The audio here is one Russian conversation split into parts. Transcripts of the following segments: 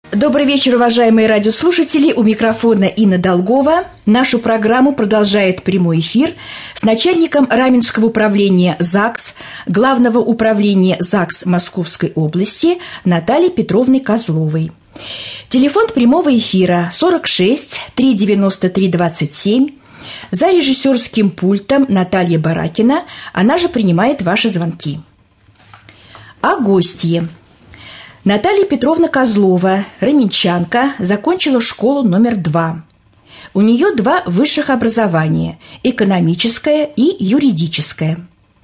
Добрый вечер, уважаемые радиослушатели. У микрофона Инна Долгова. Нашу программу продолжает прямой эфир с начальником Раменского управления ЗАГС, Главного управления ЗАГС Московской области Натальей Петровной Козловой. Телефон прямого эфира 46 393 27. За режиссерским пультом Наталья Баракина. Она же принимает ваши звонки. О гостье. Наталья Петровна Козлова, раменчанка, закончила школу номер 2. У нее 2 высших образования – экономическое и юридическое.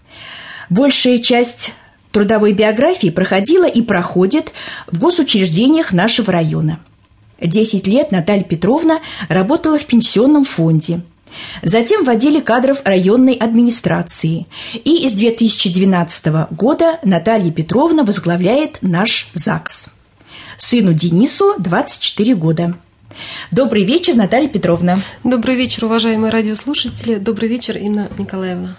Большая часть трудовой биографии проходила и проходит в госучреждениях нашего района. 10 лет Наталья Петровна работала в пенсионном фонде. Затем в отделе кадров районной администрации. И с 2012 года Наталья Петровна возглавляет наш ЗАГС. Сыну Денису 24 года. Добрый вечер, Наталья Петровна. Добрый вечер, уважаемые радиослушатели. Добрый вечер, Инна Николаевна.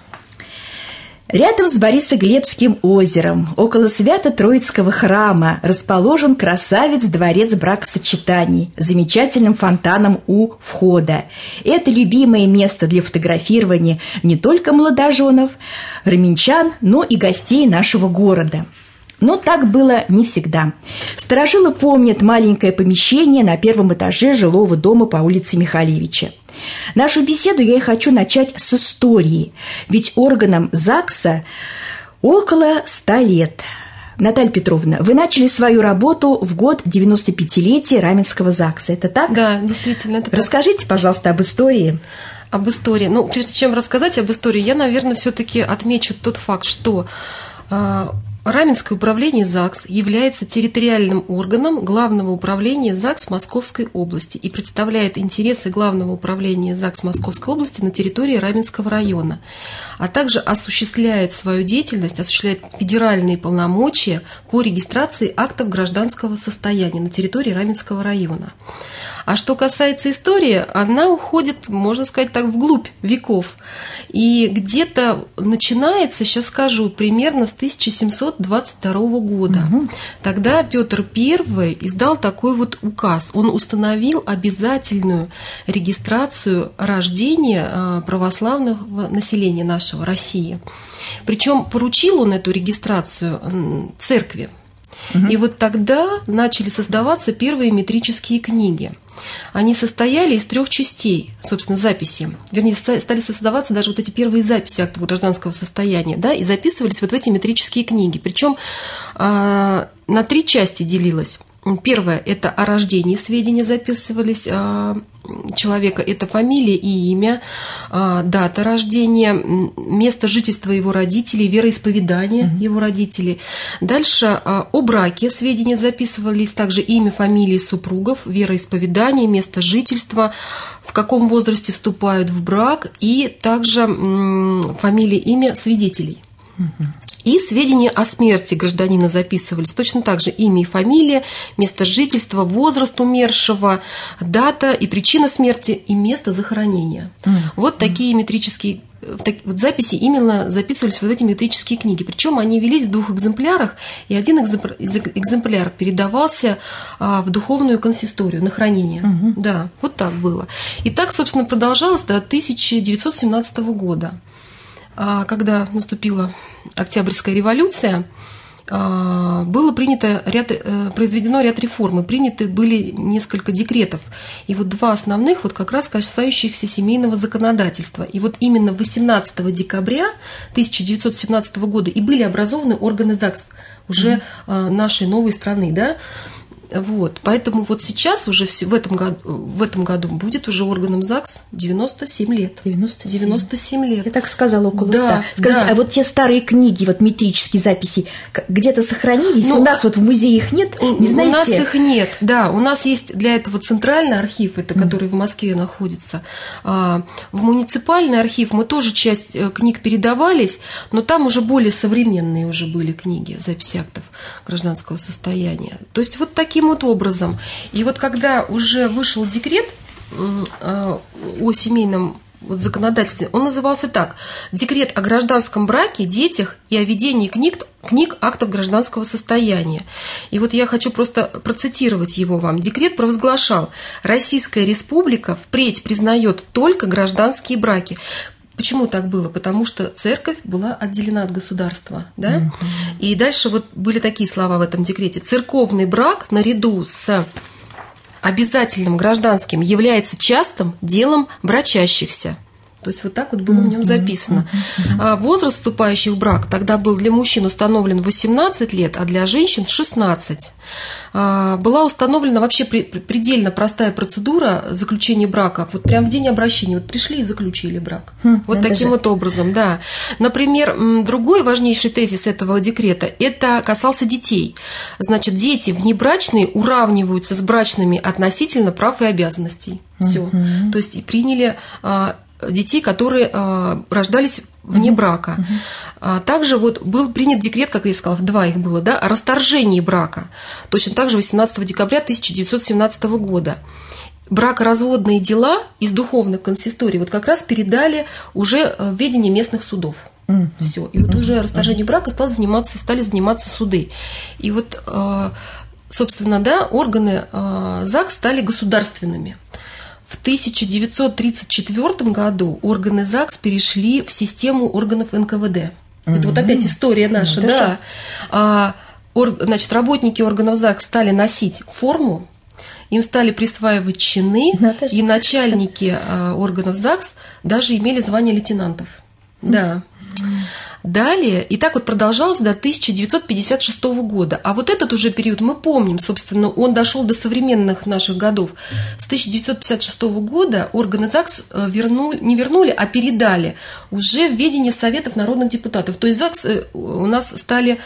Рядом с Борисоглебским озером, около Свято-Троицкого храма, расположен красавец-дворец бракосочетаний с замечательным фонтаном у входа. Это любимое место для фотографирования не только молодоженов, раменчан, но и гостей нашего города. Но так было не всегда. Старожилы помнят маленькое помещение на 1-м этаже жилого дома по улице Михалевича. Нашу беседу я и хочу начать с истории, ведь органам ЗАГСа около 100 лет. Наталья Петровна, вы начали свою работу в год 95-летия Раменского ЗАГСа, это так? Да, действительно, это так. Расскажите, пожалуйста, об истории. Об истории. Ну, прежде чем рассказать об истории, я, наверное, все-таки отмечу тот факт, что Раменское управление ЗАГС является территориальным органом Главного управления ЗАГС Московской области и представляет интересы Главного управления ЗАГС Московской области на территории Раменского района, а также осуществляет свою деятельность, осуществляет федеральные полномочия по регистрации актов гражданского состояния на территории Раменского района. А что касается истории, она уходит, можно сказать так, вглубь веков. И где-то начинается, сейчас скажу, примерно с 1722 года. Тогда Петр I издал такой вот указ. Он установил обязательную регистрацию рождения православного населения нашего, России. Причем поручил он эту регистрацию церкви. И вот тогда начали создаваться первые метрические книги. Они состояли из 3 частей, собственно, записи. Вернее, стали создаваться даже вот эти первые записи актов гражданского состояния, да, и записывались вот в эти метрические книги. Причем на 3 части делилось. Первое – это о рождении сведения записывались человека, это фамилия и имя, дата рождения, место жительства его родителей, вероисповедание его родителей. Дальше о браке сведения записывались, также имя, фамилии супругов, вероисповедание, место жительства, в каком возрасте вступают в брак, и также фамилия, имя свидетелей. И сведения о смерти гражданина записывались. Точно так же имя и фамилия, место жительства, возраст умершего, дата и причина смерти и место захоронения. Вот такие метрические вот записи именно записывались в эти метрические книги. Причем они велись в 2 экземплярах, и один экземпляр передавался в духовную консисторию на хранение. Да, вот так было. И так, собственно, продолжалось до 1917 года. Когда наступила Октябрьская революция, было произведено ряд реформ, и приняты были несколько декретов. И вот 2 основных, вот как раз касающихся семейного законодательства. И вот именно 18 декабря 1917 года и были образованы органы ЗАГС уже нашей новой страны, да. Вот, поэтому вот сейчас уже в этом году будет уже органом ЗАГС 97 лет. 97 лет. Я так сказала, около 100. Да, скажите, да. А вот те старые книги, вот метрические записи, где-то сохранились? У нас вот в музее их нет, не знаете? У нас их нет, да. У нас есть для этого центральный архив, это который в Москве находится. В муниципальный архив мы тоже часть книг передавались, но там уже более современные уже были книги, записи актов гражданского состояния. То есть вот таким вот образом. И вот когда уже вышел декрет о семейном вот законодательстве, он назывался так: «Декрет о гражданском браке, детях и о ведении книг актов гражданского состояния». И вот я хочу просто процитировать его вам. Декрет провозглашал: «Российская Республика впредь признает только гражданские браки». Почему так было? Потому что церковь была отделена от государства, да? И дальше вот были такие слова в этом декрете: «Церковный брак наряду с обязательным гражданским является частым делом брачащихся». То есть вот так вот было в нем записано. Возраст вступающих в брак тогда был для мужчин установлен 18 лет, а для женщин 16. Была установлена вообще предельно простая процедура заключения брака. Вот прям в день обращения. Вот пришли и заключили брак. Вот таким вот образом, да. Например, другой важнейший тезис этого декрета – это касался детей. Значит, дети внебрачные уравниваются с брачными относительно прав и обязанностей. Все. То есть и приняли детей, которые рождались вне брака. Также вот был принят декрет, как я сказала, 2 их было, да, о расторжении брака. Точно так же 18 декабря 1917 года. Бракоразводные дела из духовных консисторий вот как раз передали уже в ведение местных судов. Все. И вот уже расторжению брака стали заниматься суды. И вот, собственно, да, органы ЗАГС стали государственными. В 1934 году органы ЗАГС перешли в систему органов НКВД. Это вот опять история наша, да. Значит, работники органов ЗАГС стали носить форму, им стали присваивать чины, и начальники органов ЗАГС даже имели звание лейтенантов. Да. Далее, и так вот продолжалось до 1956 года. А вот этот уже период мы помним, собственно, он дошел до современных наших годов. С 1956 года органы ЗАГС не вернули, а передали уже в ведение Советов народных депутатов. То есть ЗАГС у нас стали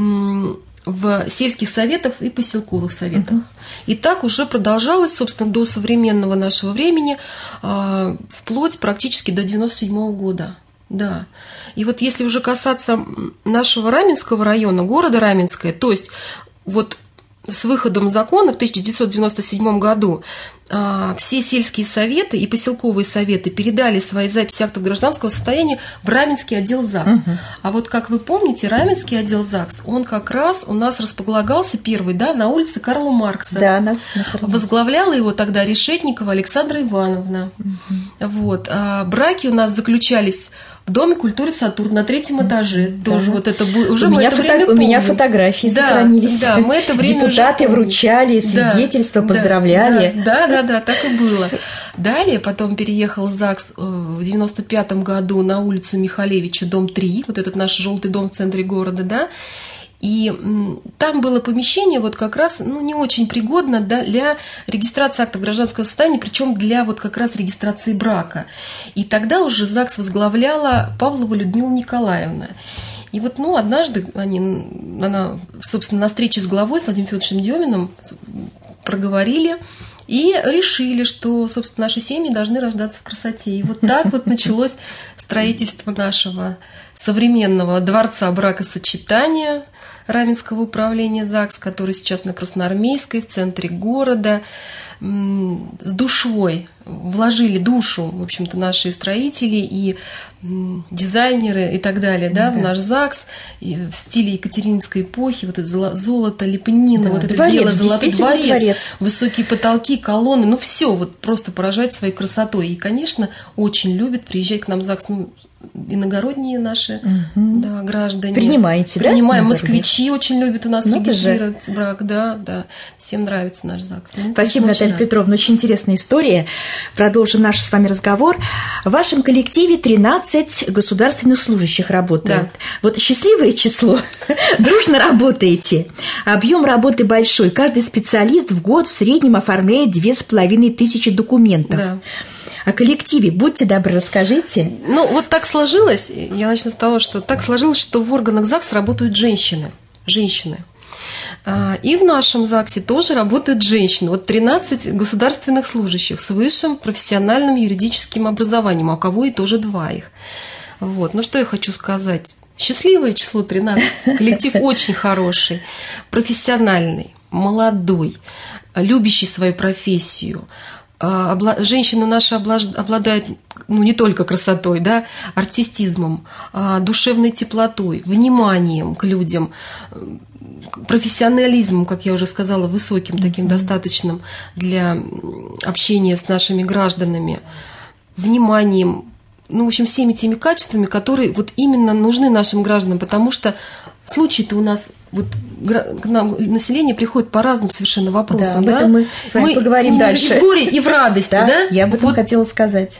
в сельских советах и поселковых советах. И так уже продолжалось, собственно, до современного нашего времени, вплоть практически до 1997 года. Да. И вот если уже касаться нашего Раменского района, города Раменское, то есть вот с выходом закона в 1997 году все сельские советы и поселковые советы передали свои записи актов гражданского состояния в Раменский отдел ЗАГС. А вот, как вы помните, Раменский отдел ЗАГС, он как раз у нас располагался первый, да, на улице Карла Маркса. Да, возглавляла его тогда Решетникова Александра Ивановна. Вот. Браки у нас заключались в Доме культуры «Сатурн» на 3-м этаже. Тоже вот это уже мы это время помним. У меня фотографии сохранились. Да, мы это время депутаты вручали свидетельства, поздравляли. Да, так и было. Далее потом переехал ЗАГС в 95-м году на улицу Михалевича, дом 3, вот этот наш желтый дом в центре города, да. И там было помещение вот как раз не очень пригодно для регистрации акта гражданского состояния, причем для вот как раз регистрации брака. И тогда уже ЗАГС возглавляла Павлова Людмила Николаевна. И вот однажды она, собственно, на встрече с главой, с Владимиром Федоровичем Деминым, проговорили и решили, что, собственно, наши семьи должны рождаться в красоте. И вот так вот началось строительство нашего современного дворца бракосочетания Раменского управления ЗАГС, который сейчас на Красноармейской, в центре города, с душой, вложили душу, в общем-то, наши строители и дизайнеры и так далее, да, в наш ЗАГС, в стиле екатерининской эпохи, вот это золото, лепнина, вот это бело-золотой дворец, высокие потолки, колонны, все вот просто поражает своей красотой. И, конечно, очень любят приезжать к нам в ЗАГС, иногородние наши граждане. Принимаете, да? Принимаем. Москвичи очень любят у нас регистрировать брак, да. Всем нравится наш ЗАГС. Спасибо, Наталья Петровна. Очень интересная история. Продолжим наш с вами разговор. В вашем коллективе 13 государственных служащих работают. Да. Вот счастливое число. Дружно работаете. Объем работы большой. Каждый специалист в год в среднем оформляет 2500 документов. Да. О коллективе, будьте добры, расскажите. Вот так сложилось, я начну с того, что так сложилось, что в органах ЗАГС работают женщины. И в нашем ЗАГСе тоже работают женщины. Вот 13 государственных служащих с высшим профессиональным юридическим образованием, а у кого и тоже 2 их. Вот. Что я хочу сказать. Счастливое число 13. Коллектив очень хороший, профессиональный, молодой, любящий свою профессию. женщины наши обладают, ну, не только красотой, да, артистизмом, душевной теплотой, вниманием к людям, профессионализмом, как я уже сказала, высоким, таким достаточным для общения с нашими гражданами, вниманием, ну, в общем, всеми теми качествами, которые вот именно нужны нашим гражданам, потому что случаи-то у нас, вот к нам население приходит по разным совершенно вопросам. Да, об этом мы с вами поговорим дальше. И в горе, и в радости, да? Я об этом вот хотела сказать.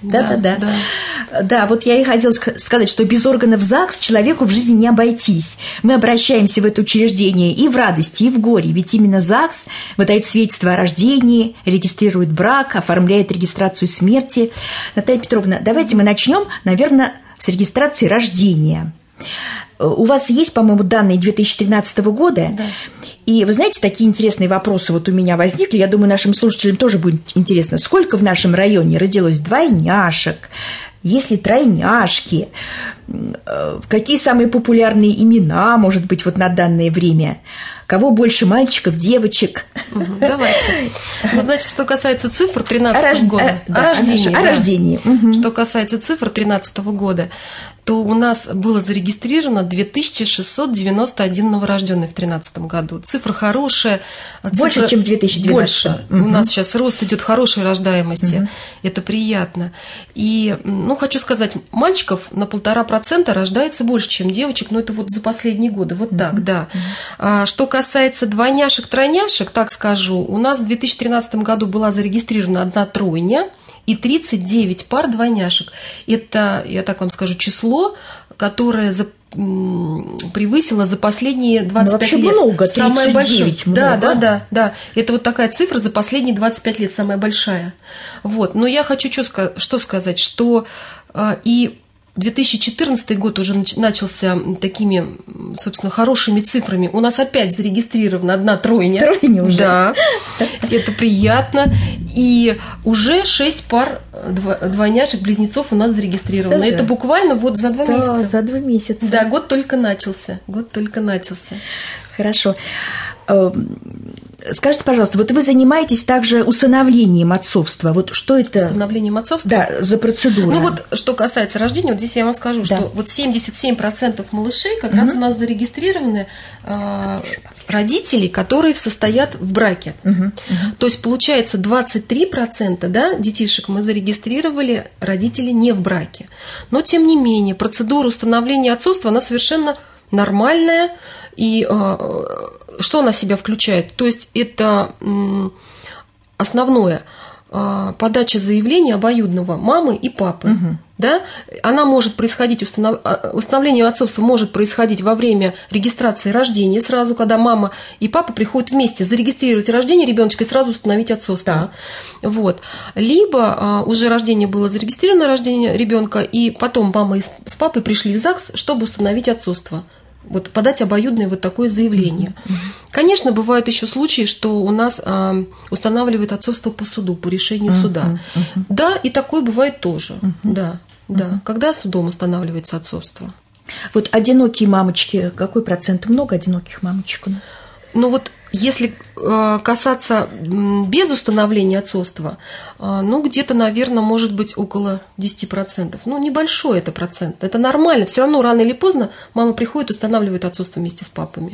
Да, вот я и хотела сказать, что без органов ЗАГС человеку в жизни не обойтись. Мы обращаемся в это учреждение и в радости, и в горе, ведь именно ЗАГС выдает свидетельство о рождении, регистрирует брак, оформляет регистрацию смерти. Наталья Петровна, давайте мы начнем, наверное, с регистрации рождения. У вас есть, по-моему, данные 2013 года, да. И вы знаете, такие интересные вопросы вот у меня возникли, я думаю, нашим слушателям тоже будет интересно. Сколько в нашем районе родилось двойняшек, есть ли тройняшки, какие самые популярные имена, может быть, вот на данное время, кого больше мальчиков, девочек? Давайте. Ну, значит, что касается цифр 2013 года, о рождении. Что касается цифр 2013 года, то у нас было зарегистрировано 2691 новорожденный в 2013 году. Цифра хорошая. Больше, чем в 2012. Больше. У нас сейчас рост идет хорошей рождаемости. Это приятно. И, ну, хочу сказать, мальчиков на 1,5% рождается больше, чем девочек, но это вот за последние годы. Вот так, да. Что касается двойняшек, тройняшек, так скажу, у нас в 2013 году была зарегистрирована одна тройня и 39 пар двойняшек. Это, я так вам скажу, число, которое превысило за последние 25 лет. Много, 39 много. Да. Это вот такая цифра за последние 25 лет, самая большая. Вот. Но я хочу что сказать, что и 2014 год уже начался такими, собственно, хорошими цифрами. У нас опять зарегистрирована одна тройня. Тройня уже. Да, это приятно. И уже 6 пар двойняшек-близнецов у нас зарегистрировано. Даже? Это буквально вот за 2 месяца. За 2 месяца. Да, год только начался. Хорошо. Скажите, пожалуйста, вот вы занимаетесь также усыновлением отцовства. Вот что это? Усыновлением отцовства? Да, за процедура. Ну вот, что касается рождения, вот здесь я вам скажу, что вот 77% малышей как раз у нас зарегистрированы родители, которые состоят в браке. То есть, получается, 23%, да, детишек мы зарегистрировали родители не в браке. Но, тем не менее, процедура установления отцовства, она совершенно нормальная. И что она в себя включает? То есть это основное подача заявления обоюдного мамы и папы. Да? Она может происходить, установление отцовства может происходить во время регистрации рождения, сразу, когда мама и папа приходят вместе зарегистрировать рождение ребеночка и сразу установить отцовство. Да. Вот. Либо уже рождение было зарегистрировано, рождение ребенка, и потом мама с папой пришли в ЗАГС, чтобы установить отцовство. Вот подать обоюдное вот такое заявление. Конечно, бывают еще случаи, что у нас устанавливают отцовство по суду, по решению суда. Да, и такое бывает тоже. Да. Когда судом устанавливается отцовство. Вот одинокие мамочки, какой процент? Много одиноких мамочек у нас? Ну вот если касаться без установления отцовства, ну где-то, наверное, может быть около 10%. Ну небольшой это процент, это нормально. Все равно рано или поздно мама приходит, устанавливает отцовство вместе с папами.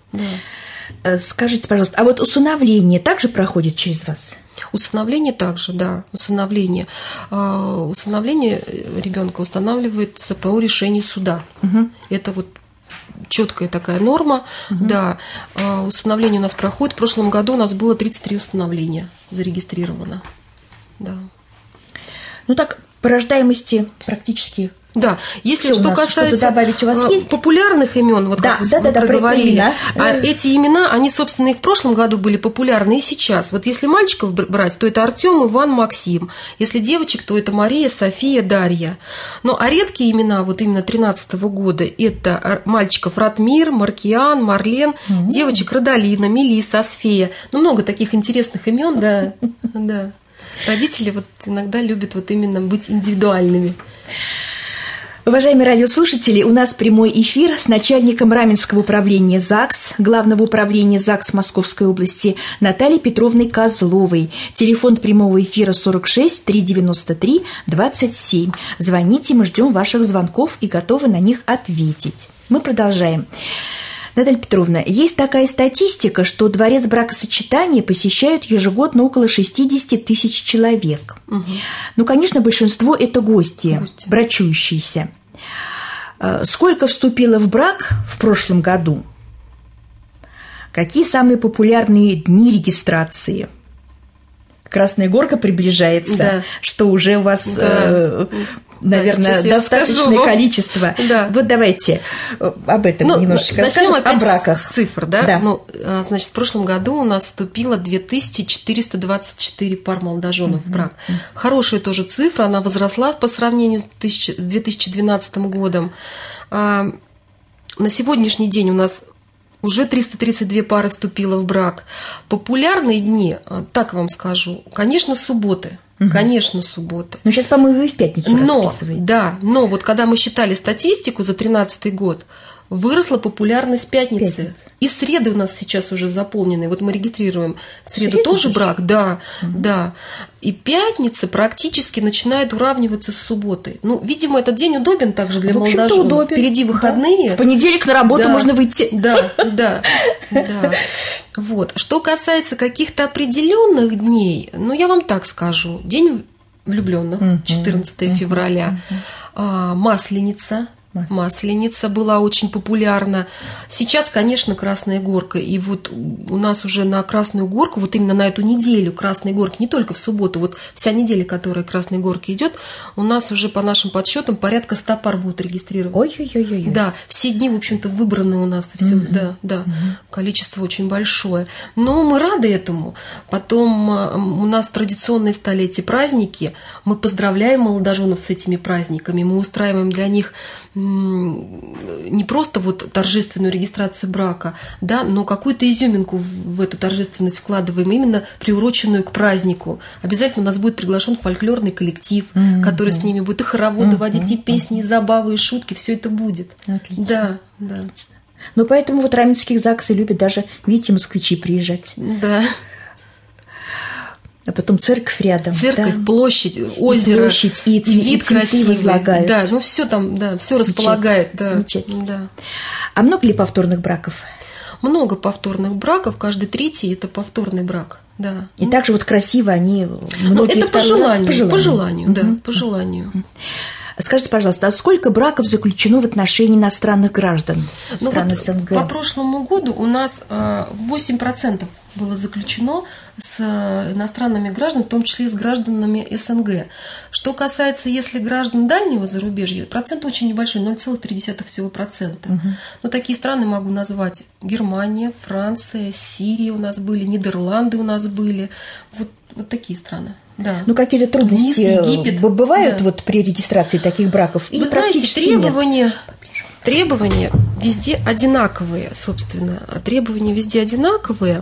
Да. Скажите, пожалуйста, а вот усыновление также проходит через вас? Усыновление также, да, усыновление. Усыновление ребенка устанавливается по решению суда. Это вот четкая такая норма, да. Усыновление у нас проходит. В прошлом году у нас было 33 усыновления зарегистрировано. Да. Ну так, по рождаемости практически. Да, если что касается добавить у вас есть? Популярных имен, вот как вы проговорили, эти имена, они, собственно, и в прошлом году были популярны, и сейчас. Вот если мальчиков брать, то это Артём, Иван, Максим. Если девочек, то это Мария, София, Дарья. Ну, а редкие имена, вот именно 2013 года, это мальчиков Ратмир, Маркиан, Марлен, девочек Родалина, Мелисса, Асфея. Ну, много таких интересных имен, да. Родители вот иногда любят вот именно быть индивидуальными. Уважаемые радиослушатели, у нас прямой эфир с начальником Раменского управления ЗАГС, Главного управления ЗАГС Московской области Натальей Петровной Козловой. Телефон прямого эфира 46 393 27. Звоните, мы ждем ваших звонков и готовы на них ответить. Мы продолжаем. Наталья Петровна, есть такая статистика, что дворец бракосочетания посещают ежегодно около 60 тысяч человек. Угу. Ну, конечно, большинство – это гости. Брачующиеся. Сколько вступило в брак в прошлом году? Какие самые популярные дни регистрации? Красная горка приближается, да. Что уже у вас, да. Наверное, да, достаточное количество. Да. Вот давайте об этом немножечко расскажем, о браках. С цифр, да? Да. Ну, значит, в прошлом году у нас вступило 2424 пар молодоженов в брак. Хорошая тоже цифра, она возросла по сравнению с 2012 годом. На сегодняшний день у нас уже 332 пары вступило в брак. Популярные дни, так вам скажу, конечно, субботы. Конечно, субботы. Но сейчас, по-моему, вы в пятницу расписываете. Да, но вот когда мы считали статистику за 2013 год, выросла популярность пятницы. И среды у нас сейчас уже заполнены. Вот мы регистрируем в среду тоже брак, да, да. И пятница практически начинает уравниваться с субботой. Ну, видимо, этот день удобен также для молодоженов. Удобен. Впереди выходные. Да. В понедельник на работу можно выйти. Да, да, да. Вот. Что касается каких-то определенных дней, ну, я вам так скажу. День влюбленных, 14 февраля, Масленица. Масленица была очень популярна. Сейчас, конечно, Красная Горка. И вот у нас уже на Красную Горку, вот именно на эту неделю Красной Горки, не только в субботу, вот вся неделя, которая Красной Горки идет, у нас уже по нашим подсчетам порядка 100 пар будут регистрироваться. Ой-ой-ой. Да, все дни, в общем-то, выбраны у нас. Все, да, количество очень большое. Но мы рады этому. Потом у нас традиционные стали эти праздники. Мы поздравляем молодоженов с этими праздниками. Мы устраиваем для них не просто вот торжественную регистрацию брака, да, но какую-то изюминку в эту торжественность вкладываем, именно приуроченную к празднику. Обязательно у нас будет приглашен фольклорный коллектив, который с ними будет и хороводы водить, и песни, и забавы, и шутки, все это будет. Отлично. Да, да. Отлично. Ну, поэтому вот раменских ЗАГСы любят даже, видите, москвичи приезжать. Да. А потом церковь рядом. Церковь, да. Площадь, озеро, площадь, и вид красивый. Возлагают. Да, ну все там, да, все располагает. Да. Замечательно. Да. А много ли повторных браков? Много повторных браков, каждый третий – это повторный брак. Да. И также вот красиво они многие это по желанию, да, по желанию. Скажите, пожалуйста, а сколько браков заключено в отношении иностранных граждан стран СНГ? По прошлому году у нас 8% было заключено с иностранными гражданами, в том числе с гражданами СНГ. Что касается, если граждан дальнего зарубежья, процент очень небольшой, 0,3 всего процента. Но такие страны могу назвать: Германия, Франция, Сирия у нас были, Нидерланды у нас были. Вот такие страны. Да. Ну, какие-то трудности Египет, бывают вот при регистрации таких браков? Вы знаете, требования везде одинаковые, собственно. Требования везде одинаковые.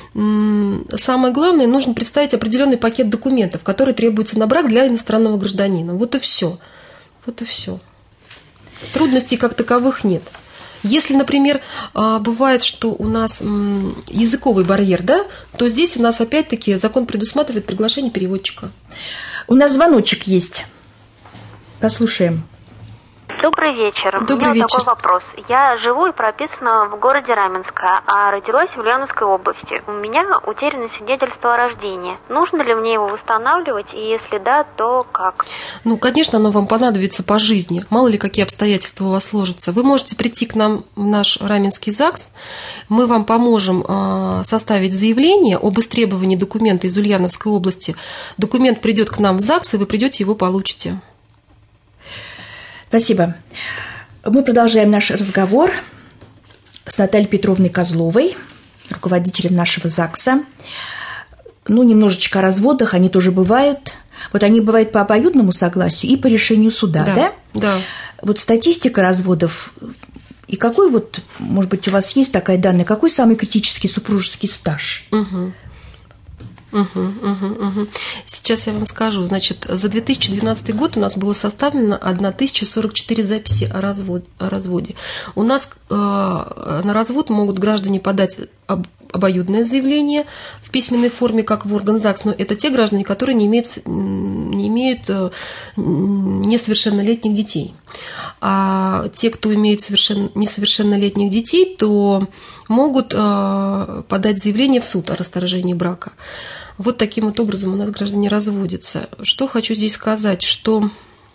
Самое главное, нужно представить определенный пакет документов, которые требуются на брак для иностранного гражданина. Вот и все. Вот и все. Трудностей как таковых нет. Если, например, бывает, что у нас языковый барьер, да, то здесь у нас опять-таки закон предусматривает приглашение переводчика. У нас звоночек есть. Послушаем. Добрый вечер. Добрый вечер. Такой вопрос. Я живу и прописана в городе Раменское, а родилась в Ульяновской области. У меня утеряно свидетельство о рождении. Нужно ли мне его восстанавливать, и если да, то как? Ну, конечно, оно вам понадобится по жизни. Мало ли, какие обстоятельства у вас сложатся. Вы можете прийти к нам в наш Раменский ЗАГС. Мы вам поможем составить заявление об истребовании документа из Ульяновской области. Документ придет к нам в ЗАГС, и вы придете, его получите. Спасибо. Мы продолжаем наш разговор с Натальей Петровной Козловой, руководителем нашего ЗАГСа. Ну, немножечко о разводах, они тоже бывают. Вот они бывают по обоюдному согласию и по решению суда, да? Да. Вот статистика разводов. И какой вот, может быть, у вас есть такая данная, какой самый критический супружеский стаж? Сейчас я вам скажу. Значит, за 2012 год у нас было составлено 1044 записи о разводе. У нас на развод могут граждане подать обоюдное заявление в письменной форме, как в орган ЗАГС, но это те граждане, которые не имеют несовершеннолетних детей. А те, кто имеют несовершеннолетних детей, то могут подать заявление в суд о расторжении брака. Вот таким вот образом у нас граждане разводятся. Что хочу здесь сказать, что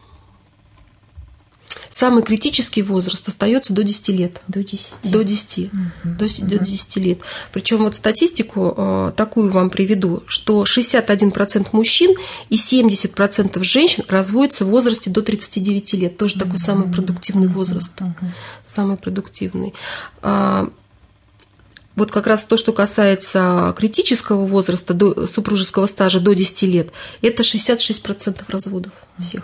самый критический возраст остается до 10 лет. До 10 лет. Причем вот статистику такую вам приведу, что 61% мужчин и 70% женщин разводятся в возрасте до 39 лет. Тоже такой самый продуктивный возраст. Самый продуктивный. Вот как раз то, что касается критического возраста, до супружеского стажа до 10 лет, это 66% разводов всех.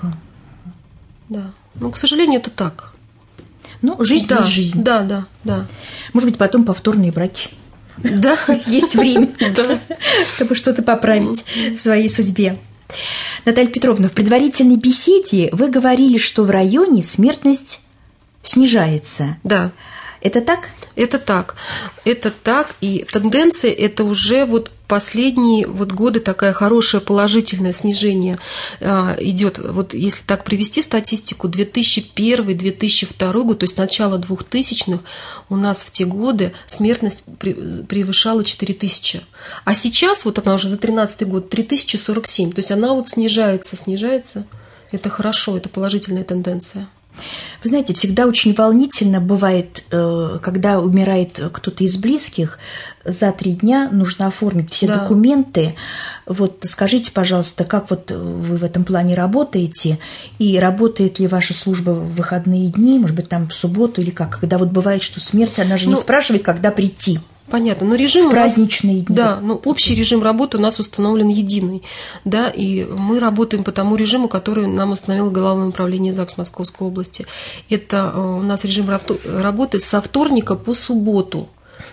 Да. Ну, к сожалению, это так. Ну, жизнь есть жизнь. Да. Может быть, потом повторные браки. Да. Есть время, чтобы что-то поправить в своей судьбе. Наталья Петровна, в предварительной беседе вы говорили, что в районе смертность снижается. Да. Это так? Это так, и тенденция это уже вот последние вот годы такая хорошее положительное снижение идет. Вот если так привести статистику, 2001-2002 год, то есть начало 2000-х, у нас в те годы смертность превышала 4000. А сейчас, вот она уже за 2013 год, 3047. То есть она вот снижается. Это хорошо, это положительная тенденция. Вы знаете, всегда очень волнительно бывает, когда умирает кто-то из близких, за 3 дня нужно оформить все документы. Вот скажите, пожалуйста, как вот вы в этом плане работаете, и работает ли ваша служба в выходные дни, может быть, там в субботу или как? Когда вот бывает, что смерть, она же не спрашивает, когда прийти. Понятно, но режим праздничные дни. Да, но общий режим работы у нас установлен единый, да, и мы работаем по тому режиму, который нам установило Главное управление ЗАГС Московской области. Это у нас режим работы со вторника по субботу,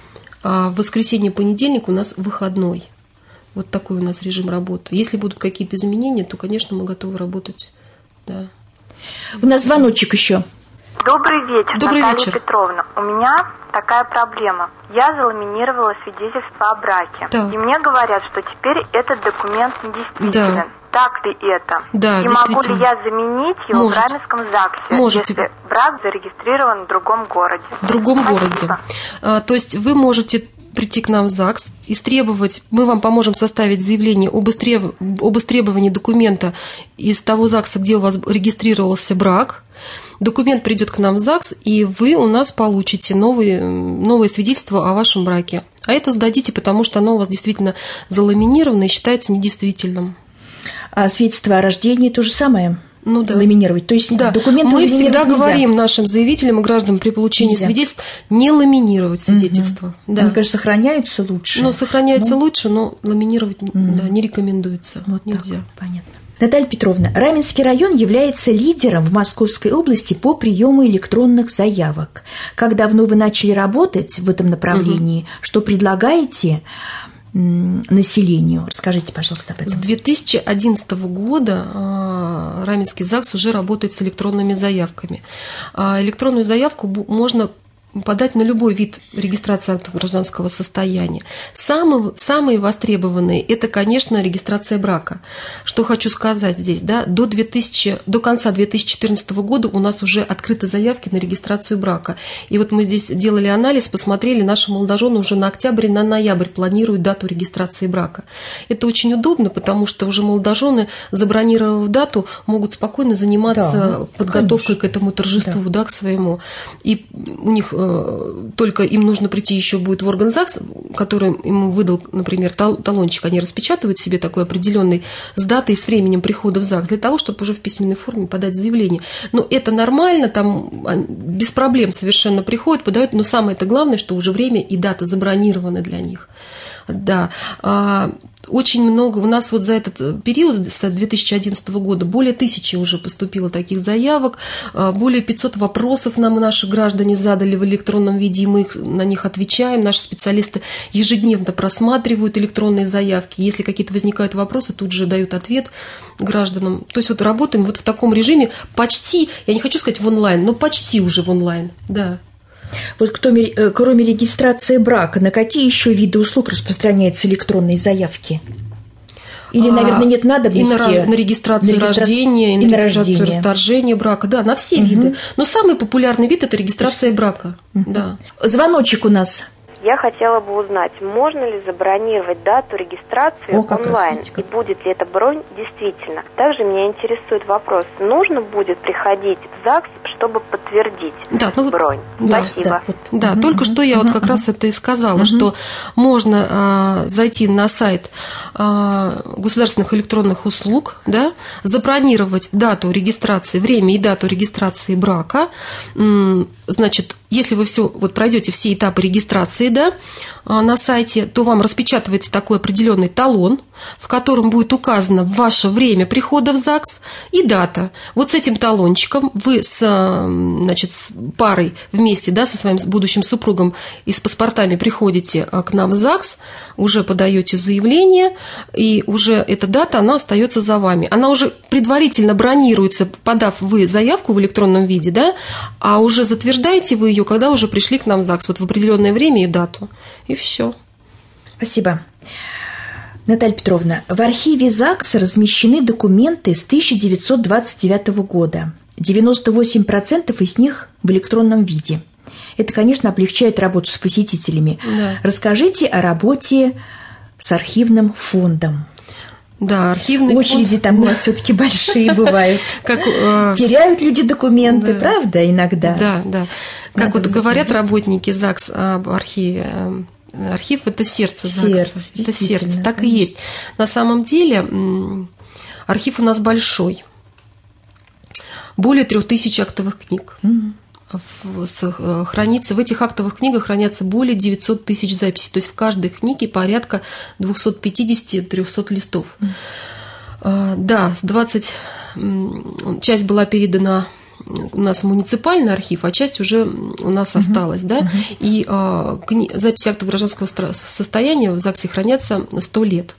а в воскресенье, понедельник у нас выходной. Вот такой у нас режим работы. Если будут какие-то изменения, то, конечно, мы готовы работать. Да. У нас звоночек еще. Добрый вечер, Добрый Наталья вечер. Петровна. У меня такая проблема. Я заламинировала свидетельство о браке. Да. И мне говорят, что теперь этот документ недействителен. Да. Так ли это? Да, и могу ли я заменить его в Раменском ЗАГСе, если брак зарегистрирован в другом городе? В другом Спасибо. городе. То есть вы можете прийти к нам в ЗАГС, истребовать, мы вам поможем составить заявление об истребовании документа из того ЗАГСа, где у вас регистрировался брак. Документ придет к нам в ЗАГС, и вы у нас получите новое свидетельство о вашем браке. А это сдадите, потому что оно у вас действительно заламинировано и считается недействительным. А свидетельство о рождении то же самое? Ну да. Ламинировать. То есть документы мы всегда нельзя. Говорим нашим заявителям и гражданам при получении свидетельств не ламинировать свидетельства. Да. Мне кажется, сохраняются лучше. Ну, сохраняются лучше, но ламинировать не рекомендуется. Вот нельзя. Так, понятно. Наталья Петровна, Раменский район является лидером в Московской области по приему электронных заявок. Как давно вы начали работать в этом направлении? Что предлагаете населению? Расскажите, пожалуйста, об этом. С 2011 года Раменский ЗАГС уже работает с электронными заявками. Электронную заявку можно подать на любой вид регистрации актов гражданского состояния. Самые востребованные – это, конечно, регистрация брака. Что хочу сказать здесь, да, до конца 2014 года у нас уже открыты заявки на регистрацию брака. И вот мы здесь делали анализ, посмотрели, наши молодожены уже на октябрь, на ноябрь планируют дату регистрации брака. Это очень удобно, потому что уже молодожены, забронировав дату, могут спокойно заниматься подготовкой к этому торжеству, к своему. И у них только им нужно прийти еще будет в орган ЗАГС, который ему выдал, например, талончик, они распечатывают себе такой определенный с датой и с временем прихода в ЗАГС для того, чтобы уже в письменной форме подать заявление. Но это нормально, там без проблем совершенно приходят, подают, но самое-то главное, что уже время и дата забронированы для них. Да. очень много, у нас вот за этот период, с 2011 года, более 1000 уже поступило таких заявок, более 500 вопросов нам наши граждане задали в электронном виде, и мы на них отвечаем. Наши специалисты ежедневно просматривают электронные заявки. Если какие-то возникают вопросы, тут же дают ответ гражданам. То есть вот работаем вот в таком режиме почти, я не хочу сказать в онлайн, но почти уже в онлайн, да. Вот кроме регистрации брака, на какие еще виды услуг распространяются электронные заявки? Или, наверное, нет надобности? И на регистрацию рождения, и на регистрацию расторжения брака. Да, на все виды. Но самый популярный вид – это регистрация брака. Да. Звоночек у нас. Я хотела бы узнать, можно ли забронировать дату регистрации онлайн, и будет ли эта бронь действительно. Также меня интересует вопрос, нужно будет приходить в ЗАГС, чтобы подтвердить бронь? Спасибо. Да, только что я вот как раз это и сказала, что можно зайти на сайт государственных электронных услуг, да, забронировать дату регистрации, время и дату регистрации брака. Значит, если вы пройдете все этапы регистрации, да, на сайте, то вам распечатывается такой определенный талон, в котором будет указано ваше время прихода в ЗАГС и дата. Вот с этим талончиком вы с парой вместе, да, со своим будущим супругом и с паспортами приходите к нам в ЗАГС, уже подаете заявление, и уже эта дата, она остается за вами. Она уже предварительно бронируется, подав вы заявку в электронном виде, да, а уже затверждаете вы ее, когда уже пришли к нам в ЗАГС, вот в определенное время и дату. И все. Спасибо. Наталья Петровна, в архиве ЗАГСа размещены документы с 1929 года. 98% из них в электронном виде. Это, конечно, облегчает работу с посетителями. Да. Расскажите о работе с архивным фондом. Да, архивный очереди фонд... там у нас все-таки большие бывают. Теряют люди документы, правда, иногда. Да. Как вот говорят работники ЗАГС об архиве, архив – это сердце ЗАГСа. Это сердце, так и есть. На самом деле архив у нас большой. Более 3000 актовых книг. Хранится, в этих актовых книгах хранятся более 900 тысяч записей. То есть в каждой книге порядка 250-300 листов. Да, часть была передана у нас в муниципальный архив, а часть уже у нас осталась. Да? И записи актов гражданского состояния в ЗАГСе хранятся 100 лет.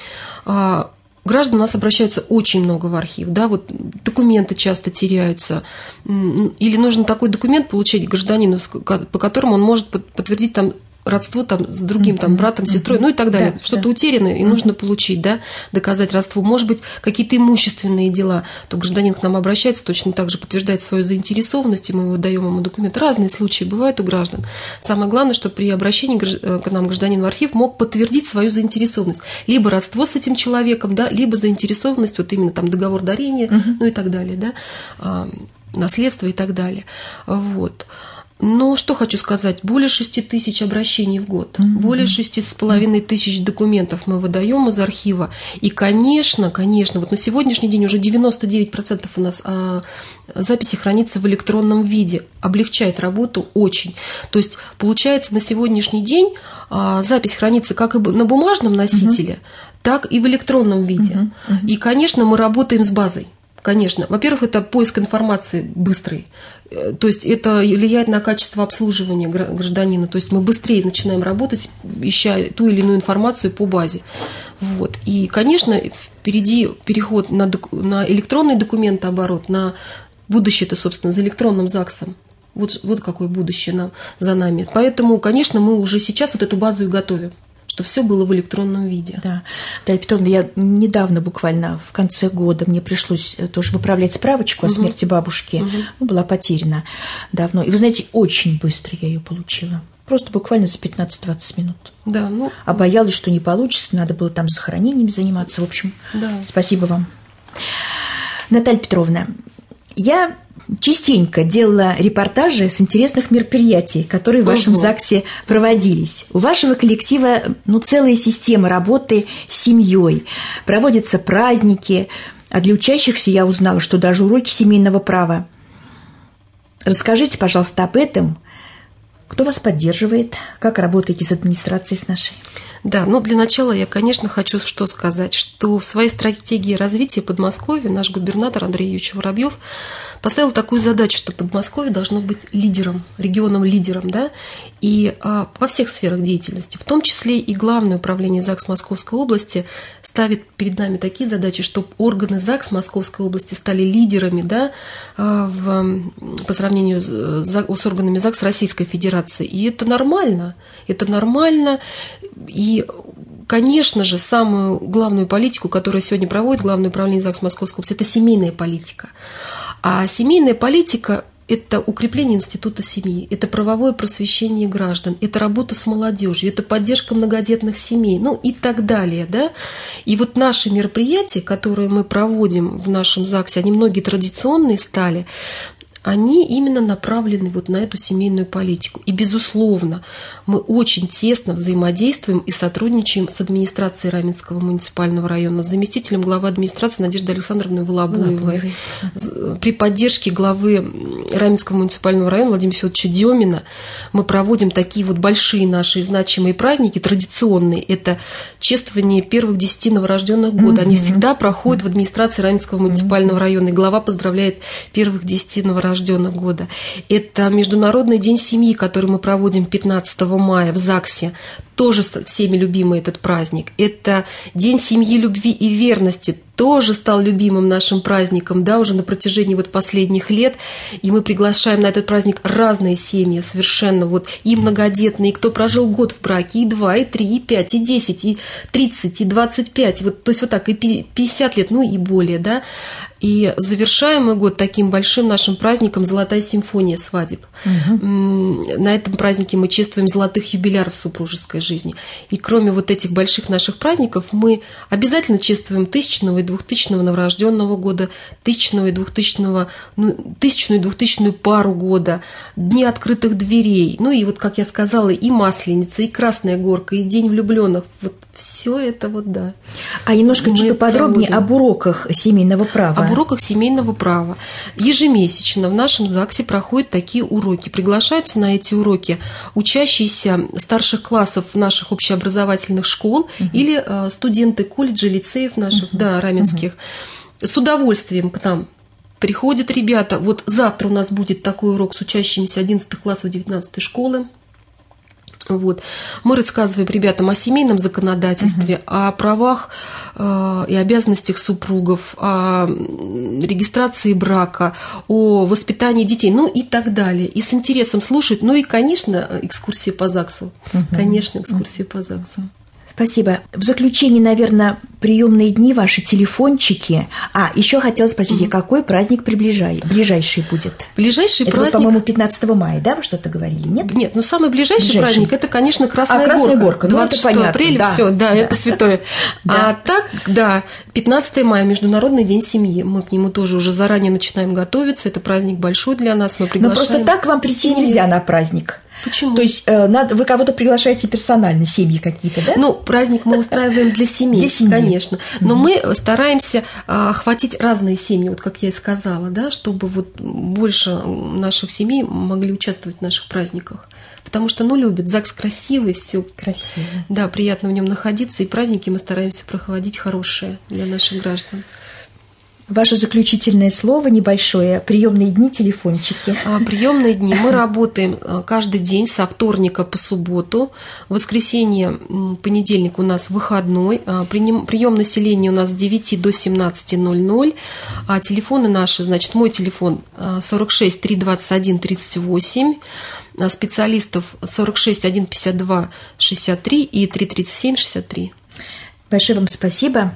Граждан у нас обращаются очень много в архив, да, вот документы часто теряются, или нужно такой документ получить гражданину, по которому он может подтвердить там родство там, с другим там, братом, сестрой, ну и так далее. Что-то утеряно, и нужно получить, да, доказать родство. Может быть, какие-то имущественные дела, то гражданин к нам обращается, точно так же подтверждает свою заинтересованность, и мы выдаем ему документ. Разные случаи бывают у граждан. Самое главное, что при обращении к нам гражданин в архив мог подтвердить свою заинтересованность. Либо родство с этим человеком, да, либо заинтересованность, вот именно там договор дарения, ну и так далее, да, наследство и так далее. Вот. Но что хочу сказать, более 6 тысяч обращений в год, более 6,5 тысяч документов мы выдаем из архива. И, конечно, вот на сегодняшний день уже 99% у нас записи хранится в электронном виде, облегчает работу очень. То есть, получается, на сегодняшний день запись хранится как и на бумажном носителе, так и в электронном виде. И, конечно, мы работаем с базой. Конечно. Во-первых, это поиск информации быстрый. То есть это влияет на качество обслуживания гражданина. То есть мы быстрее начинаем работать, ища ту или иную информацию по базе. Вот. И, конечно, впереди переход на электронный документооборот, на будущее-то, собственно, за электронным ЗАГСом. Вот какое будущее за нами. Поэтому, конечно, мы уже сейчас вот эту базу и готовим, что все было в электронном виде. Да, Дарья Петровна, я недавно, буквально в конце года, мне пришлось тоже выправлять справочку о смерти бабушки. Была потеряна давно. И вы знаете, очень быстро я ее получила. Просто буквально за 15-20 минут. Да, А боялась, что не получится, надо было там захоронениями заниматься. В общем, спасибо вам. Наталья Петровна, я частенько делала репортажи с интересных мероприятий, которые в вашем ЗАГСе проводились. У вашего коллектива целая система работы с семьей. Проводятся праздники, а для учащихся я узнала, что даже уроки семейного права. Расскажите, пожалуйста, об этом. Кто вас поддерживает? Как работаете с администрацией с нашей? Да, ну для начала я, конечно, хочу что сказать, что в своей стратегии развития Подмосковья наш губернатор Андрей Юрьевич Воробьев поставил такую задачу, что Подмосковье должно быть лидером, регионом-лидером, да, и во всех сферах деятельности, в том числе и Главное управление ЗАГС Московской области ставит перед нами такие задачи, чтобы органы ЗАГС Московской области стали лидерами, да, по сравнению с органами ЗАГС Российской Федерации. И это нормально, и, конечно же, самую главную политику, которую сегодня проводит Главное управление ЗАГС Московской области, это семейная политика. А семейная политика – это укрепление института семьи, это правовое просвещение граждан, это работа с молодежью, это поддержка многодетных семей, ну и так далее. Да? И вот наши мероприятия, которые мы проводим в нашем ЗАГСе, они многие традиционные стали, они именно направлены вот на эту семейную политику. И, безусловно, мы очень тесно взаимодействуем и сотрудничаем с администрацией Раменского муниципального района, с заместителем главы администрации Надеждой Александровной Волобуевой. При поддержке главы Раменского муниципального района Владимира Федоровича Демина мы проводим такие вот большие наши значимые праздники, традиционные. Это чествование первых 10 новорожденных года. Они всегда проходят в администрации Раменского муниципального района. И глава поздравляет первых 10 новорожденных года. Это Международный день семьи, который мы проводим 15 мая в ЗАГСе. Тоже всеми любимый этот праздник. Это День семьи, любви и верности. Тоже стал любимым нашим праздником, да, уже на протяжении вот последних лет. И мы приглашаем на этот праздник разные семьи совершенно. Вот и многодетные, и кто прожил год в браке, и 2, и 3, и 5, и 10, и 30, и 25. Вот, то есть вот так, и 50 лет, ну и более, да. И завершаем мы год таким большим нашим праздником «Золотая симфония свадеб». На этом празднике мы чествуем золотых юбиляров супружеской жизни. И кроме вот этих больших наших праздников мы обязательно чествуем 1000-го и 2000-го новорожденного года, 1000-го и 2000-го, ну, 1000-ю и 2000-ю пару года, дни открытых дверей. Ну и вот, как я сказала, и Масленица, и Красная Горка, и День влюбленных. Вот все это вот, да. А немножко чуть поподробнее об уроках семейного права. Об уроках семейного права. Ежемесячно в нашем ЗАГСе проходят такие уроки. Приглашаются на эти уроки учащиеся старших классов наших общеобразовательных школ или студенты колледжей, лицеев наших, да, раменских. С удовольствием к нам приходят ребята. Вот завтра у нас будет такой урок с учащимися 11 классов 19 школы. Вот. Мы рассказываем ребятам о семейном законодательстве, о правах и обязанностях супругов, о регистрации брака, о воспитании детей, ну и так далее. И с интересом слушают. Ну и, конечно, экскурсии по ЗАГСу. Конечно, экскурсии по ЗАГСу. Спасибо. В заключение, наверное, приемные дни, ваши телефончики. А, еще хотела спросить, какой праздник ближайший будет? Ближайший праздник... Это, по-моему, 15 мая, да, вы что-то говорили, нет? Нет, ну самый ближайший праздник, это, конечно, Красная Горка. 26 апреля, да, все, да, это святое. А так, да, 15 мая, Международный день семьи. Мы к нему тоже уже заранее начинаем готовиться. Это праздник большой для нас, мы приглашаем. Но просто так вам прийти нельзя на праздник. Почему? То есть вы кого-то приглашаете персонально, семьи какие-то, да? Ну, праздник мы устраиваем для семей, конечно. Но мы стараемся охватить разные семьи, вот как я и сказала, да, чтобы вот больше наших семей могли участвовать в наших праздниках. Потому что, ну, любят. ЗАГС красивый, все красиво. Да, приятно в нем находиться, и праздники мы стараемся проходить хорошие для наших граждан. Ваше заключительное слово небольшое. Приемные дни, телефончики. Приемные дни. Мы работаем каждый день со вторника по субботу. В воскресенье, понедельник у нас выходной. Прием населения у нас с 9 до 17:00. А телефоны наши, значит, мой телефон 46 321 38. Специалистов 46 152 63 и 337 63. Большое вам спасибо.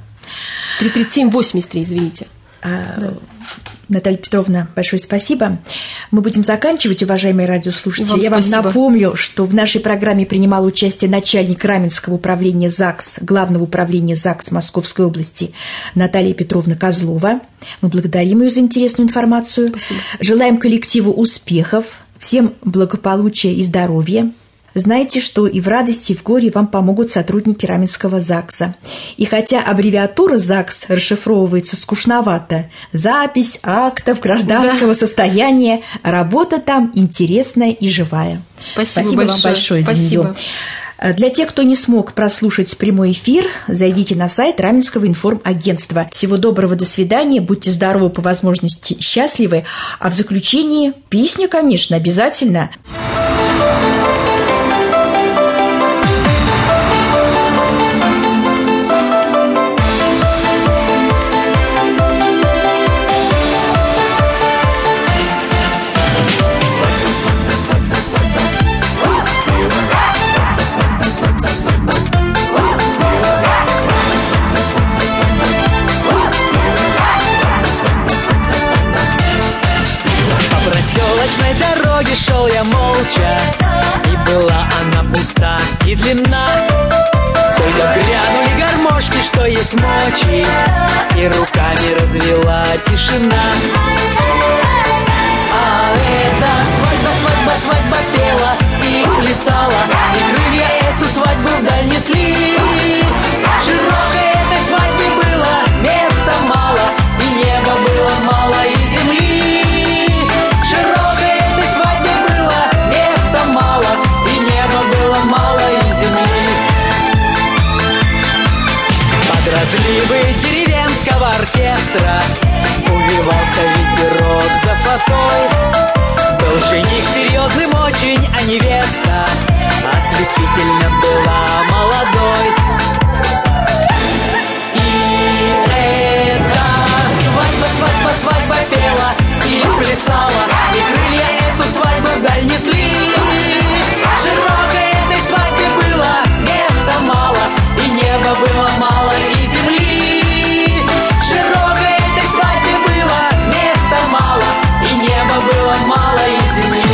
337 83, извините. Да. Наталья Петровна, большое спасибо. Мы будем заканчивать, уважаемые радиослушатели. Я вам напомню, что в нашей программе принимал участие начальник Раменского управления ЗАГС, Главного управления ЗАГС Московской области Наталья Петровна Козлова. Мы благодарим ее за интересную информацию. Спасибо. Желаем коллективу успехов, всем благополучия и здоровья. Знаете, что и в радости, и в горе вам помогут сотрудники Раменского ЗАГСа. И хотя аббревиатура ЗАГС расшифровывается скучновато, запись актов гражданского состояния, работа там интересная и живая. Спасибо вам большое за нее. Для тех, кто не смог прослушать прямой эфир, зайдите на сайт Раменского информагентства. Всего доброго, до свидания, будьте здоровы, по возможности счастливы. А в заключении песня, конечно, обязательно. Шел я молча, и была она пуста и длинна. Только грянули гармошки, что есть мочи, и руками развела тишина. А эта свадьба, свадьба, свадьба пела и плясала, и крылья эту свадьбу вдаль несли. Широкой этой свадьбе было места мало, и неба было мало, и земли. Разливы деревенского оркестра увивался ветерок за фатой. Был жених серьезным очень, а невеста ослепительно была молодой. И эта свадьба, свадьба, свадьба пела и плясала, и крылья эту свадьбу вдаль несли. Широкой этой свадьбе было места мало, и неба было мало, и земли. Широкой этой свадьбе было места мало, и неба было мало, и земли.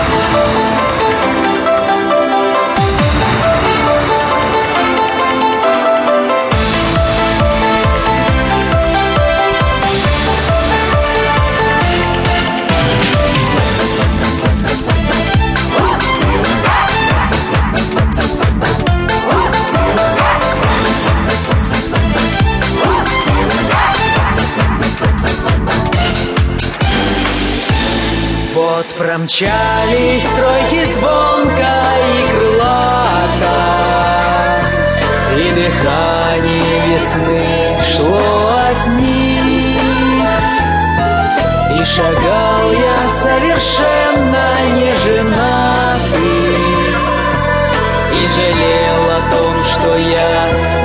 Вот промчались стройки звонко и крылато, и дыхание весны шло от них. И шагал я совершенно не женатый, и жалел о том, что я